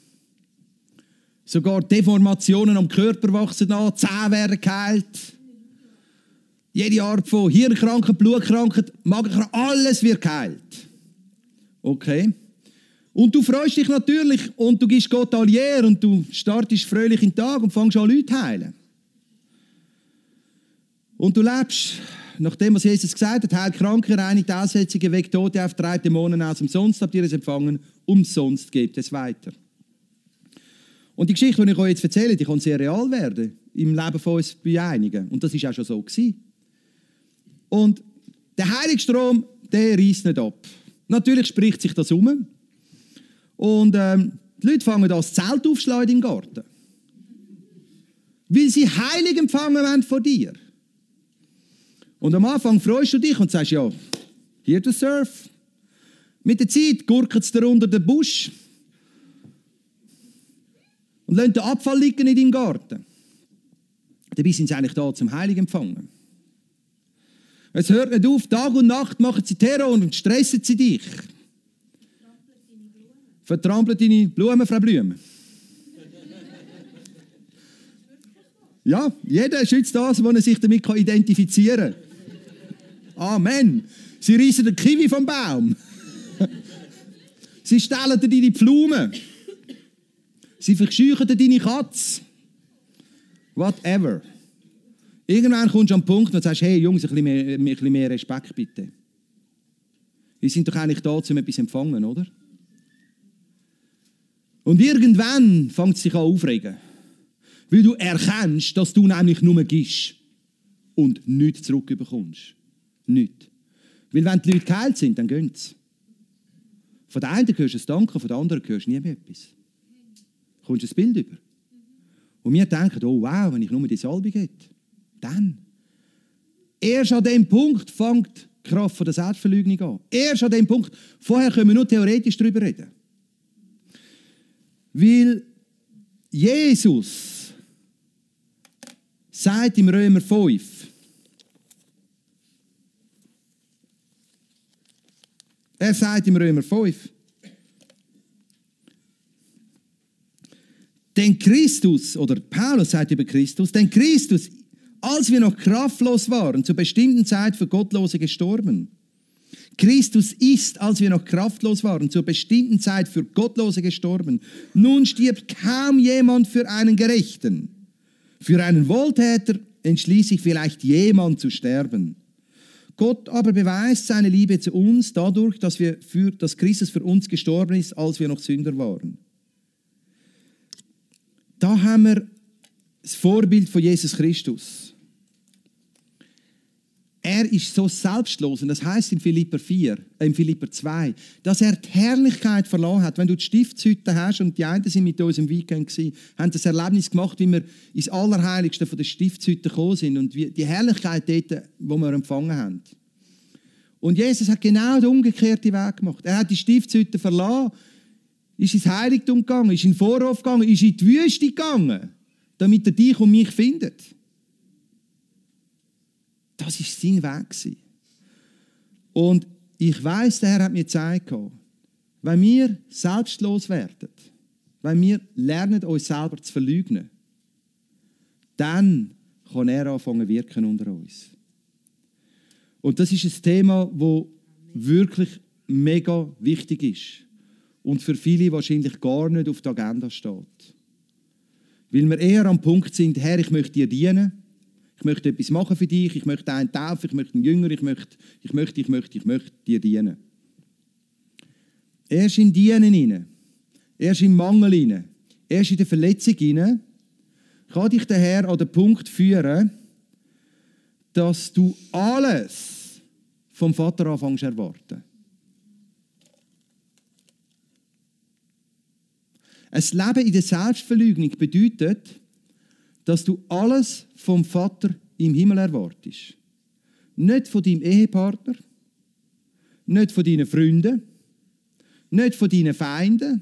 Sogar Deformationen am Körper wachsen an. Zähne werden geheilt. Jede Art von Hirnkrankheit, Blutkrankheit, Magenkrankheit, alles wird geheilt. Okay. Und du freust dich natürlich und du gibst Gott all Ehre und du startest fröhlich in den Tag und fängst an, Leute zu heilen. Und du lebst, nachdem was Jesus gesagt hat, heilt Kranke, reinigt Aussätzige, weckt Tote auf, drei Dämonen aus, umsonst habt ihr es empfangen, umsonst gebt es weiter. Und die Geschichte, die ich euch jetzt erzähle, die kann sehr real werden im Leben von uns bei einigen. Und das war auch schon so gewesen. Und der Heilungsstrom, der reisst nicht ab. Natürlich spricht sich das um. Und ähm, die Leute fangen an, das Zelt aufzuschlagen im Garten. Weil sie Heilung empfangen wollen von dir. Und am Anfang freust du dich und sagst, ja, here to serve. Mit der Zeit gurkt es dir unter den Busch. Und lässt den Abfall liegen in deinem Garten. Dabei sind sie eigentlich da zum Heilung empfangen. Es hört nicht auf, Tag und Nacht machen sie Terror und stressen sie dich. Vertrampelt deine Blumen, Frau Blüme. Ja, jeder schützt das, wo er sich damit identifizieren kann. Amen. Sie reissen den Kiwi vom Baum. Sie stellen dir deine Blumen. Sie verscheuchen dir deine Katze. Whatever. Irgendwann kommst du an den Punkt, wo du sagst, hey Jungs, ein bisschen mehr, ein bisschen mehr Respekt bitte. Wir sind doch eigentlich da, um etwas zu empfangen, oder? Und irgendwann fängt es sich an aufregen. Weil du erkennst, dass du nämlich nur gibst und nichts zurückbekommst. Nichts. Weil wenn die Leute geheilt sind, dann gehen sie. Von der einen hörst du ein Danke, von der anderen hörst du nie mehr etwas. Kommst du ein Bild über. Und wir denken, oh wow, wenn ich nur die Salbe gebe, dann. Erst an dem Punkt fängt die Kraft der Selbstverleugnung an. Erst an dem Punkt. Vorher können wir nur theoretisch darüber reden. Weil Jesus sagt im Römer fünf, er sagt im Römer fünf, denn Christus, oder Paulus sagt über Christus, denn Christus, als wir noch kraftlos waren, zur bestimmten Zeit für Gottlose gestorben. Christus ist, als wir noch kraftlos waren, zur bestimmten Zeit für Gottlose gestorben. Nun stirbt kaum jemand für einen Gerechten. Für einen Wohltäter entschließt sich vielleicht jemand zu sterben. Gott aber beweist seine Liebe zu uns dadurch, dass, wir für, dass Christus für uns gestorben ist, als wir noch Sünder waren. Da haben wir das Vorbild von Jesus Christus. Er ist so selbstlos, und das heißt in Philipper vier, äh in Philipper zwei, dass er die Herrlichkeit verloren hat. Wenn du die Stiftshütte hast, und die einen sind mit uns im Weekend gewesen, haben das Erlebnis gemacht, wie wir ins Allerheiligste von der Stiftshütte gekommen sind und wie die Herrlichkeit dort, wo wir empfangen haben. Und Jesus hat genau den umgekehrten Weg gemacht. Er hat die Stiftshütte verlassen, ist ins Heiligtum gegangen, ist in den Vorhof gegangen, ist in die Wüste gegangen, damit er dich und mich findet. Das war sein Weg. Und ich weiss, der Herr hat mir gezeigt, wenn wir selbstlos werden, wenn wir lernen, uns selber zu verleugnen, dann kann er anfangen zu wirken unter uns. Und das ist ein Thema, das wirklich mega wichtig ist und für viele wahrscheinlich gar nicht auf der Agenda steht. Weil wir eher am Punkt sind, Herr, ich möchte dir dienen, ich möchte etwas machen für dich, ich möchte einen taufen, ich möchte einen Jünger, ich möchte, ich möchte, ich möchte, ich möchte dir dienen. Erst im Dienen hinein, erst im Mangel hinein, erst in der Verletzung hinein, kann dich der Herr an den Punkt führen, dass du alles vom Vater anfängst zu erwarten. Ein Leben in der Selbstverleugnung bedeutet, dass du alles vom Vater im Himmel erwartest. Nicht von deinem Ehepartner, nicht von deinen Freunden, nicht von deinen Feinden,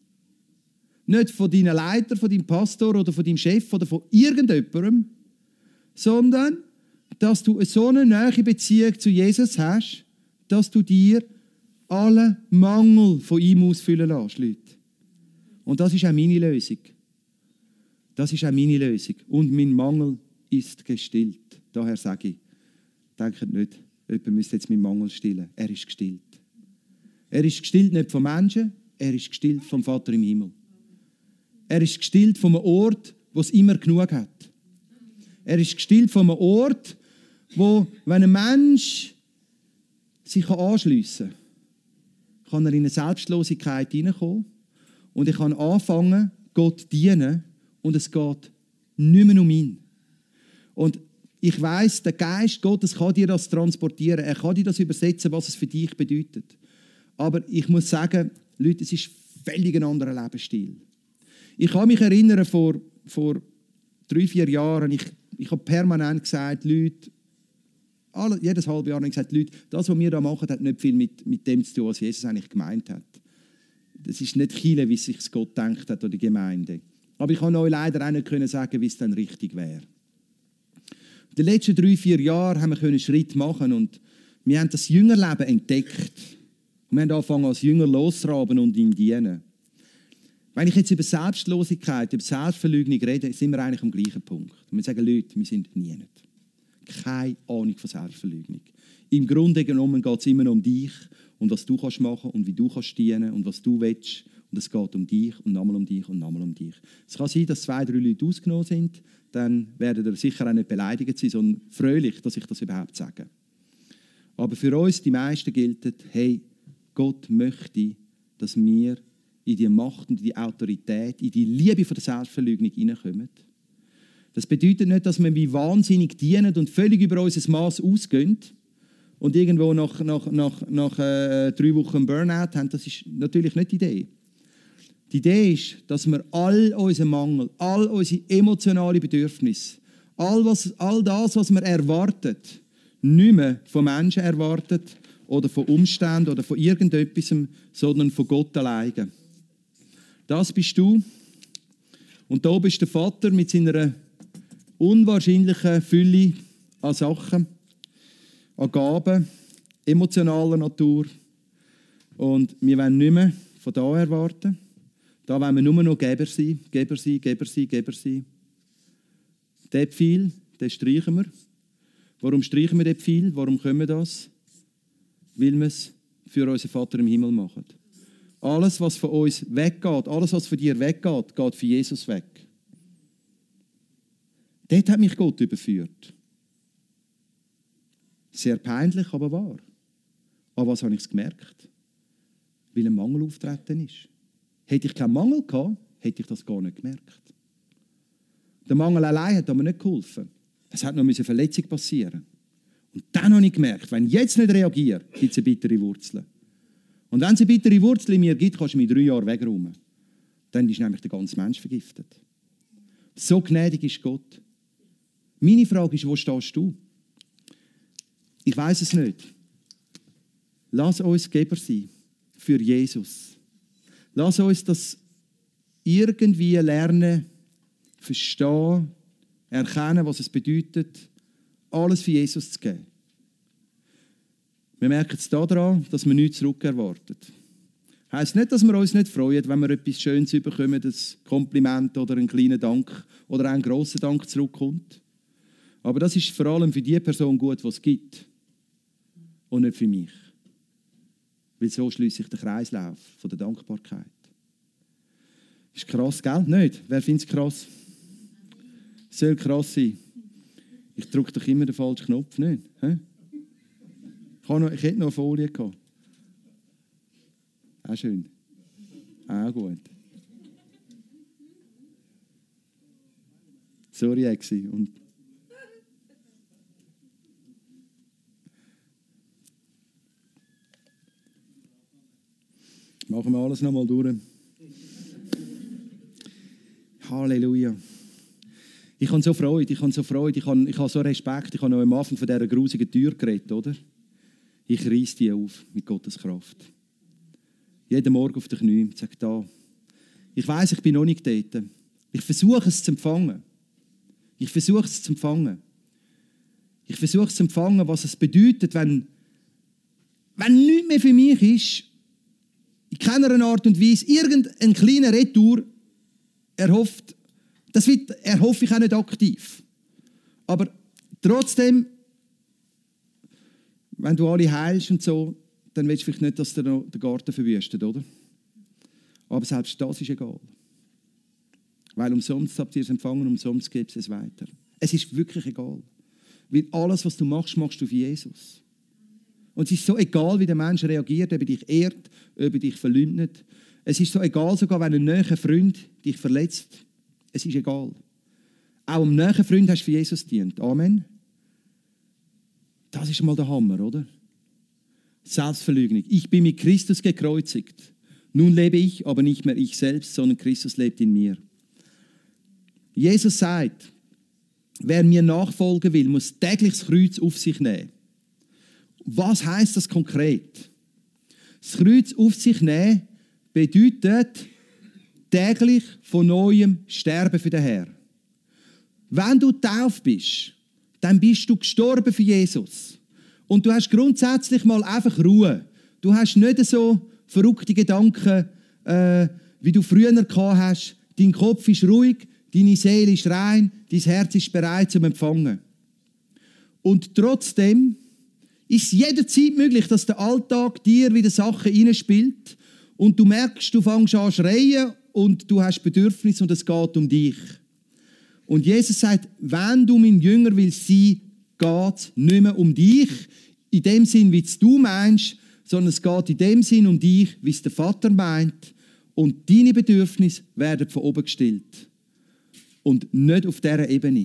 nicht von deinen Leiter, von deinem Pastor oder von deinem Chef oder von irgendjemandem, sondern dass du so eine nahe Beziehung zu Jesus hast, dass du dir alle Mangel von ihm ausfüllen lässt, Leute. Und das ist auch meine Lösung. Das ist auch meine Lösung. Und mein Mangel ist gestillt. Daher sage ich, denkt nicht, jemand müsste jetzt meinen Mangel stillen. Er ist gestillt. Er ist gestillt nicht von Menschen, er ist gestillt vom Vater im Himmel. Er ist gestillt von einem Ort, wo es immer genug hat. Er ist gestillt von einem Ort, wo, wenn ein Mensch sich anschliessen kann, kann er in eine Selbstlosigkeit hineinkommen und er kann anfangen, Gott zu dienen. Und es geht nicht mehr um ihn. Und ich weiss, der Geist Gottes kann dir das transportieren. Er kann dir das übersetzen, was es für dich bedeutet. Aber ich muss sagen, Leute, es ist völlig ein anderer Lebensstil. Ich kann mich erinnern, vor, vor drei, vier Jahren, ich, ich habe permanent gesagt, Leute, alle, jedes halbe Jahr habe ich gesagt, Leute, das, was wir da machen, hat nicht viel mit, mit dem zu tun, was Jesus eigentlich gemeint hat. Das ist nicht Kirche, wie sich Gott denkt hat, oder die Gemeinde. Aber ich kann euch leider auch nicht sagen, wie es dann richtig wäre. In den letzten drei, vier Jahren haben wir einen Schritt machen und wir haben das Jüngerleben entdeckt. Und wir haben angefangen, als Jünger loszutraben und ihm dienen. Wenn ich jetzt über Selbstlosigkeit, über Selbstverleugnung rede, sind wir eigentlich am gleichen Punkt. Und wir sagen, Leute, wir sind nie nicht. Keine Ahnung von Selbstverleugnung. Im Grunde genommen geht es immer noch um dich und was du kannst machen und wie du kannst dienen und was du willst Und es geht um dich und nochmal um dich und nochmal um dich. Es kann sein, dass zwei, drei Leute ausgenommen sind, dann werden ihr sicher auch nicht beleidigt sein, sondern fröhlich, dass ich das überhaupt sage. Aber für uns, die meisten, gilt, hey, Gott möchte, dass wir in die Macht und in die Autorität, in die Liebe von der Selbstverleugnung hineinkommen. Das bedeutet nicht, dass wir wie wahnsinnig dienen und völlig über unser Maß ausgehen und irgendwo nach, nach, nach, nach äh, drei Wochen Burnout haben. Das ist natürlich nicht die Idee. Die Idee ist, dass wir all unseren Mangel, all unsere emotionalen Bedürfnisse, all, was, all das, was wir erwartet, nicht mehr von Menschen erwartet oder von Umständen oder von irgendetwas, sondern von Gott alleine. Das bist du. Und da oben ist der Vater mit seiner unwahrscheinlichen Fülle an Sachen, an Gaben, emotionaler Natur. Und wir wollen nicht mehr von da erwarten. Da wollen wir nur noch Geber sein, Geber sein, Geber sein, Geber sein. Den Pfeil, den streichen wir. Warum streichen wir den Pfeil? Warum können wir das? Weil wir es für unseren Vater im Himmel machen. Alles, was von uns weggeht, alles, was von dir weggeht, geht für Jesus weg. Dort hat mich Gott überführt. Sehr peinlich, aber wahr. Aber was habe ich gemerkt? Weil ein Mangel auftreten ist. Hätte ich keinen Mangel gehabt, hätte ich das gar nicht gemerkt. Der Mangel allein hat aber nicht geholfen. Es hat noch eine Verletzung passieren. Und dann habe ich gemerkt, wenn ich jetzt nicht reagiere, gibt es eine bittere Wurzel. Und wenn es eine bittere Wurzel in mir gibt, kannst du mich drei Jahre wegräumen. Dann ist nämlich der ganze Mensch vergiftet. So gnädig ist Gott. Meine Frage ist, wo stehst du? Ich weiß es nicht. Lass uns Geber sein für Jesus. Lass uns das irgendwie lernen, verstehen, erkennen, was es bedeutet, alles für Jesus zu geben. Wir merken es daran, dass wir nichts zurückerwartet. Das heisst nicht, dass wir uns nicht freuen, wenn wir etwas Schönes bekommen, ein Kompliment oder einen kleinen Dank oder einen grossen Dank zurückkommt. Aber das ist vor allem für die Person gut, die es gibt und nicht für mich. Weil so schließt sich der Kreislauf von der Dankbarkeit. Ist krass, gell? Nicht? Wer findet es krass? Soll krass sein. Ich drücke doch immer den falschen Knopf, nicht? He? Ich, noch, ich hätte noch eine Folie gehabt. Auch schön. Auch gut. Sorry, Exi. Und machen wir alles nochmal durch. Halleluja. Ich habe so Freude, ich habe so Freude, ich habe, ich habe so Respekt. Ich habe noch am Anfang von dieser grusigen Tür geredet, oder? Ich reiss die auf mit Gottes Kraft. Jeden Morgen auf den Knien und sage, da. Ich weiss, ich bin noch nicht dort. Ich versuche es zu empfangen. Ich versuche es zu empfangen. Ich versuche es zu empfangen, was es bedeutet, wenn, wenn nichts mehr für mich ist, in keiner Art und Weise irgendein kleiner Retour erhofft. Das wird, erhoffe ich auch nicht aktiv. Aber trotzdem, wenn du alle heilst und so, dann willst du vielleicht nicht, dass der noch den Garten verwüstet, oder? Aber selbst das ist egal. Weil umsonst habt ihr es empfangen, umsonst gebt es weiter. Es ist wirklich egal. Weil alles, was du machst, machst du für Jesus. Und es ist so egal, wie der Mensch reagiert, ob er dich ehrt, ob er dich verleugnet. Es ist so egal, sogar wenn ein naher Freund dich verletzt. Es ist egal. Auch einem nahen Freund hast du für Jesus gedient. Amen. Das ist mal der Hammer, oder? Selbstverleugnung. Ich bin mit Christus gekreuzigt. Nun lebe ich, aber nicht mehr ich selbst, sondern Christus lebt in mir. Jesus sagt, wer mir nachfolgen will, muss täglich das Kreuz auf sich nehmen. Was heisst das konkret? Das Kreuz auf sich nehmen bedeutet täglich von Neuem sterben für den Herrn. Wenn du getauft bist, dann bist du gestorben für Jesus. Und du hast grundsätzlich mal einfach Ruhe. Du hast nicht so verrückte Gedanken, äh, wie du früher gehabt hast. Dein Kopf ist ruhig, deine Seele ist rein, dein Herz ist bereit zum Empfangen. Und trotzdem ist es jederzeit möglich, dass der Alltag dir wieder Sachen hineinspielt und du merkst, du fängst an zu schreien und du hast Bedürfnis und es geht um dich. Und Jesus sagt, wenn du mein Jünger willst sein, geht es nicht mehr um dich, in dem Sinn, wie es du meinst, sondern es geht in dem Sinn um dich, wie es der Vater meint. Und deine Bedürfnisse werden von oben gestillt. Und nicht auf dieser Ebene.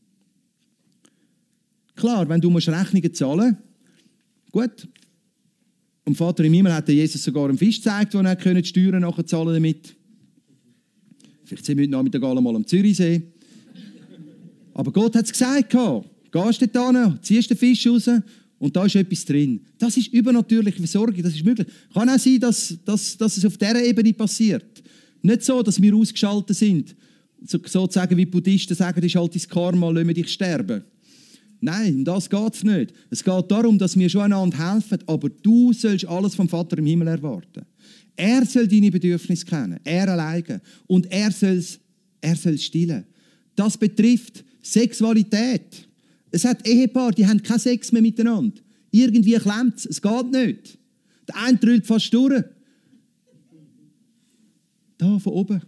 Klar, wenn du musst Rechnungen zahlen musst, gut. Und Vater im Himmel hat Jesus sogar einen Fisch gezeigt, wo er die Steuern nachher zahlen damit. Vielleicht sind wir heute Nachmittag alle mal am Zürichsee. Aber Gott hat es gesagt. Gehst du dort hin, ziehst den Fisch raus und da ist etwas drin. Das ist übernatürliche Versorgung, das ist möglich. Kann auch sein, dass, dass, dass es auf dieser Ebene passiert. Nicht so, dass wir ausgeschaltet sind. So, sozusagen wie Buddhisten sagen, das ist halt dein Karma, lassen wir dich sterben. Nein, um das geht es nicht. Es geht darum, dass wir schon einander helfen, aber du sollst alles vom Vater im Himmel erwarten. Er soll deine Bedürfnisse kennen, er alleine. Und er soll es er soll stillen. Das betrifft Sexualität. Es hat Ehepaare, die haben keinen Sex mehr miteinander. Irgendwie klemmt es, es geht nicht. Der eine drüllt fast durch. Da, von oben.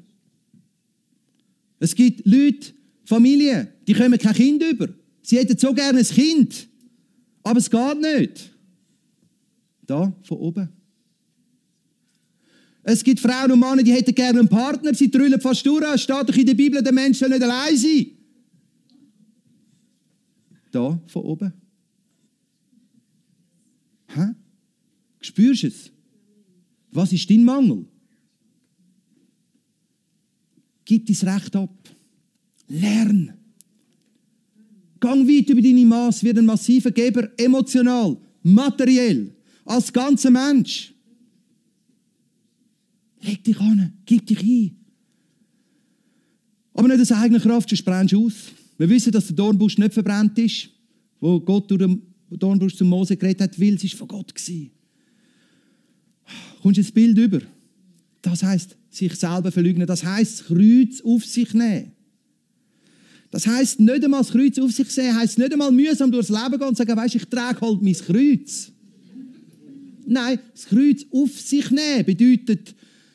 Es gibt Leute, Familien, die kommen kein Kind über. Sie hätten so gerne ein Kind, aber es geht nicht. Da, von oben. Es gibt Frauen und Männer, die hätten gerne einen Partner, sie drüllen fast durch. Es steht doch in der Bibel, der Mensch soll nicht allein sein. Da, von oben. Hä? Spürst du es? Was ist dein Mangel? Gib dein Recht ab. Lern. Gang weit über deine Maß, wird ein massiver Geber, emotional, materiell, als ganzer Mensch. Leg dich an, gib dich ein. Aber nicht aus eigener Kraft, sonst brennst du aus. Wir wissen, dass der Dornbusch nicht verbrannt ist, wo Gott durch den Dornbusch zu Mose geredet hat, weil es ist von Gott gewesen. Kommst du ein Bild über? Das heisst, sich selber verleugnen. Das heisst, das Kreuz auf sich nehmen. Das heisst, nicht einmal das Kreuz auf sich sehen, heisst nicht einmal mühsam durchs Leben gehen und sagen, weisst, ich trage halt mein Kreuz. Nein, das Kreuz auf sich nehmen bedeutet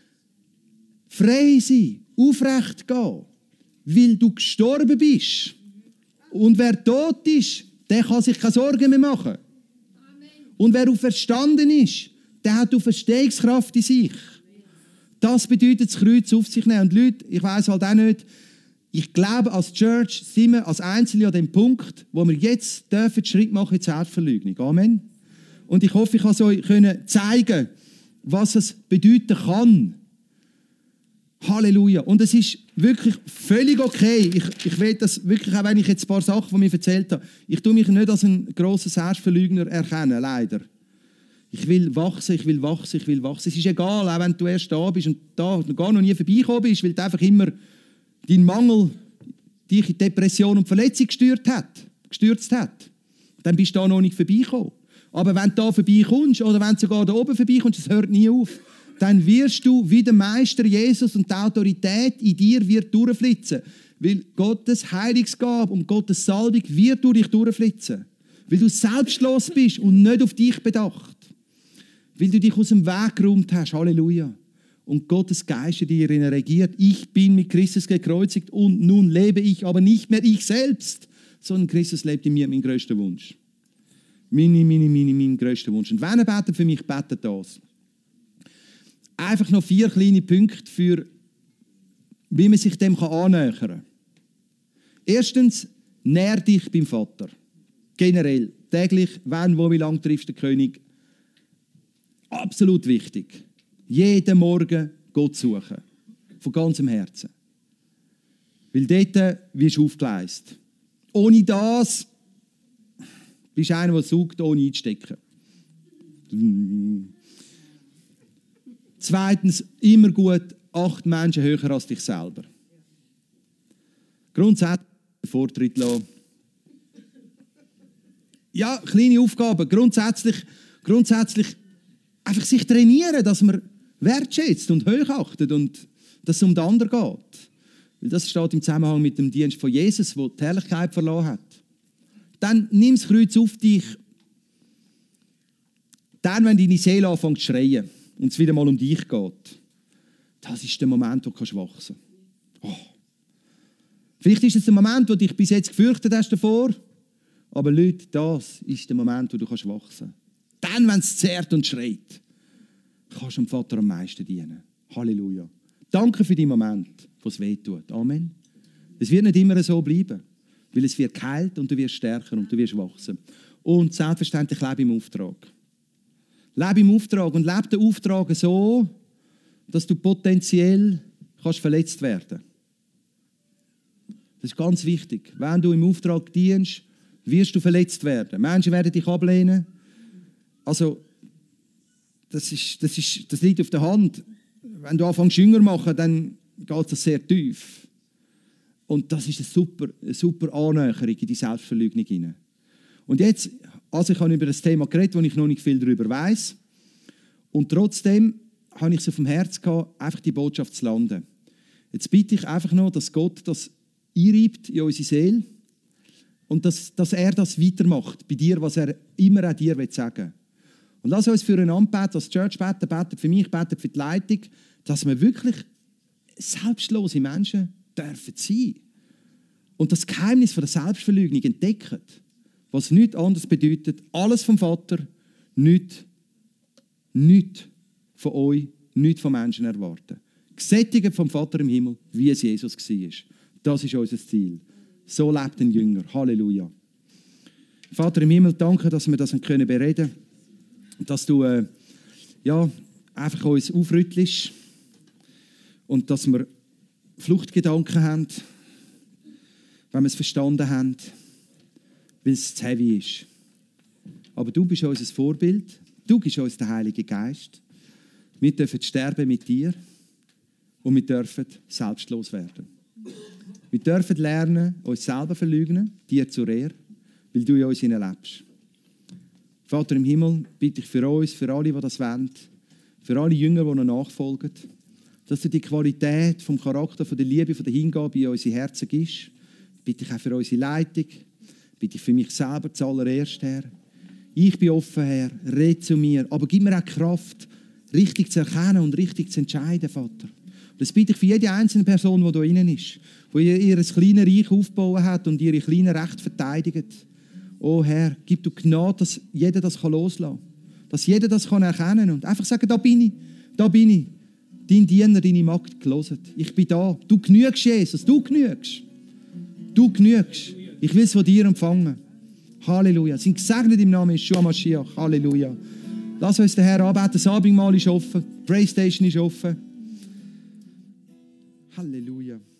frei sein, aufrecht gehen, weil du gestorben bist. Und wer tot ist, der kann sich keine Sorgen mehr machen. Und wer auferstanden ist, der hat Auferstehungskraft in sich. Das bedeutet das Kreuz auf sich nehmen. Und Leute, ich weiss halt auch nicht, ich glaube, als Church sind wir als Einzelne an dem Punkt, wo wir jetzt dürfen Schritt machen in die Selbstverleugnung. Amen. Und ich hoffe, ich kann es euch zeigen, was es bedeuten kann. Halleluja. Und es ist wirklich völlig okay. Ich, ich will das wirklich, auch wenn ich jetzt ein paar Sachen von mir erzählt habe, ich tue mich nicht als ein grosser Selbstverleugner erkennen, leider. Ich will wachsen, ich will wachsen, ich will wachsen. Es ist egal, auch wenn du erst da bist und da gar noch nie vorbeigekommen bist, weil du einfach immer dein Mangel dich in Depression und Verletzung gestürzt hat, gestürzt hat. Dann bist du da noch nicht vorbeigekommen. Aber wenn du da vorbeikommst oder wenn du sogar da oben vorbeikommst, es hört nie auf, dann wirst du wie der Meister Jesus und die Autorität in dir wird durchflitzen. Weil Gottes Heilungsgabe und Gottes Salbung wird durch dich durchflitzen. Weil du selbstlos bist und nicht auf dich bedacht. Weil du dich aus dem Weg geräumt hast. Halleluja. Und Gottes Geist in dir regiert. Ich bin mit Christus gekreuzigt und nun lebe ich, aber nicht mehr ich selbst, sondern Christus lebt in mir, mein grösster Wunsch. Mein, mein, mein, mein grösster Wunsch. Und wenn er betet für mich, betet das. Einfach noch vier kleine Punkte, für, wie man sich dem annähern kann. Erstens, nähr dich beim Vater. Generell, täglich, wenn, wo, wie lange triffst du den König. Absolut wichtig. Jeden Morgen Gott suchen. Von ganzem Herzen. Weil dort wirst du aufgeleistet. Ohne das bist du einer, der sucht, ohne einzustecken. Zweitens, immer gut, acht Menschen höher als dich selber. Grundsätzlich Vortritt lassen. Ja, kleine Aufgaben. Grundsätzlich, grundsätzlich einfach sich trainieren, dass man wertschätzt und hochachtet und dass es um den anderen geht. Weil das steht im Zusammenhang mit dem Dienst von Jesus, der die Herrlichkeit verloren hat. Dann nimm das Kreuz auf dich. Dann, wenn deine Seele anfängt zu schreien. und es wieder mal um dich geht, das ist der Moment, wo du wachsen kannst. Oh. Vielleicht ist es der Moment, wo du dich bis jetzt gefürchtet hast davor, aber Leute, das ist der Moment, wo du wachsen kannst. Dann, wenn es zerrt und schreit, kannst du dem Vater am meisten dienen. Halleluja. Danke für den Moment, wo es weh tut. Amen. Es wird nicht immer so bleiben, weil es wird geheilt und du wirst stärker und du wirst wachsen. Und selbstverständlich lebe im Auftrag. Lebe im Auftrag und lebe den Auftrag so, dass du potenziell kannst verletzt werden. Das ist ganz wichtig. Wenn du im Auftrag dienst, wirst du verletzt werden. Menschen werden dich ablehnen. Also, das, ist, das, ist, das liegt auf der Hand. Wenn du anfängst, Jünger zu machen, dann geht das sehr tief. Und das ist eine super, eine super Annäherung in die Selbstverleugnung hinein. Und jetzt, also ich habe über das Thema geredet, wo ich noch nicht viel darüber weiss. Und trotzdem habe ich es auf dem Herz gehabt, einfach die Botschaft zu landen. Jetzt bitte ich einfach noch, dass Gott das einreibt in unsere Seele und dass, dass er das weitermacht bei dir, was er immer auch dir sagen will. Und lass uns füreinander beten, als Church beten, beten für mich, beten für die Leitung, dass wir wirklich selbstlose Menschen dürfen sein. Und das Geheimnis von der Selbstverleugnung entdecken, was nichts anderes bedeutet, alles vom Vater, nichts, nichts von euch, nichts von Menschen erwarten. Gesättigt vom Vater im Himmel, wie es Jesus war. Das ist unser Ziel. So lebt ein Jünger. Halleluja. Vater im Himmel, danke, dass wir das bereden können. Dass du äh, ja, einfach uns aufrüttelst und dass wir Fluchtgedanken haben, wenn wir es verstanden haben, weil es zu heavy ist. Aber du bist unser Vorbild, du bist uns der Heilige Geist. Wir dürfen sterben mit dir und wir dürfen selbstlos werden. Wir dürfen lernen, uns selber verleugnen, dir zur Ehre, weil du in uns lebst. Vater im Himmel, bitte ich für uns, für alle, die das wollen, für alle Jünger, die noch nachfolgen, dass du die Qualität vom Charakter, von der Liebe, von der Hingabe in unsere Herzen gibst. Bitte ich auch für unsere Leitung, bitte ich für mich selber zuallererst, Herr. Ich bin offen, Herr, red zu mir, aber gib mir auch Kraft, richtig zu erkennen und richtig zu entscheiden, Vater. Das bitte ich für jede einzelne Person, die da drinnen ist, die ihr kleines Reich aufgebaut hat und ihre kleinen Rechte verteidigt. Oh Herr, gib du Gnade, dass jeder das loslassen kann. Dass jeder das erkennen kann und einfach sagen, da bin ich, da bin ich. Dein Diener, deine Magd gelesen. Ich bin da. Du genügst, Jesus, du genügst. Du genügst. Ich will es von dir empfangen. Halleluja. Sind gesegnet im Namen Yeshua Mashiach. Halleluja. Lass uns den Herrn anbeten. Das Abendmahl ist offen. Die Playstation ist offen. Halleluja.